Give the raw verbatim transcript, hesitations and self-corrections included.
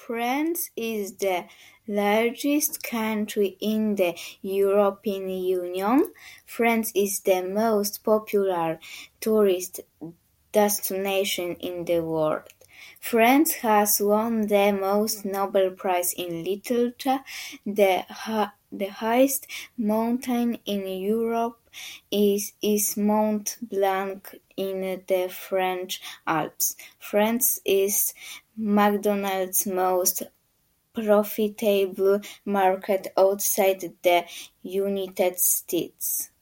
France is the largest country in the European Union. France is the most popular tourist destination in the world. France has won the most Nobel Prize in Literature. The, hi- the highest mountain in Europe is, is Mont Blanc in the French Alps. France is McDonald's most profitable market outside the United States.